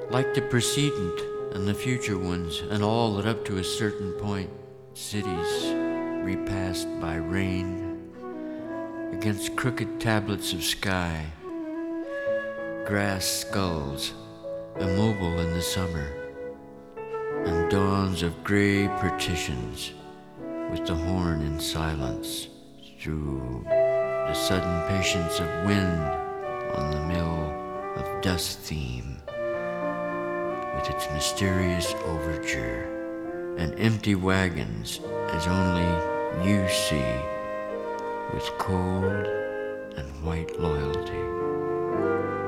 Like the precedent and the future ones, and all that up to a certain point, cities repassed by rain, against crooked tablets of sky, grass skulls, immobile in the summer, and dawns of gray partitions, with the horn in silence, through the sudden patience of wind on the mill of dust theme, with its mysterious overture, and empty wagons as only you see, with cold and white loyalty.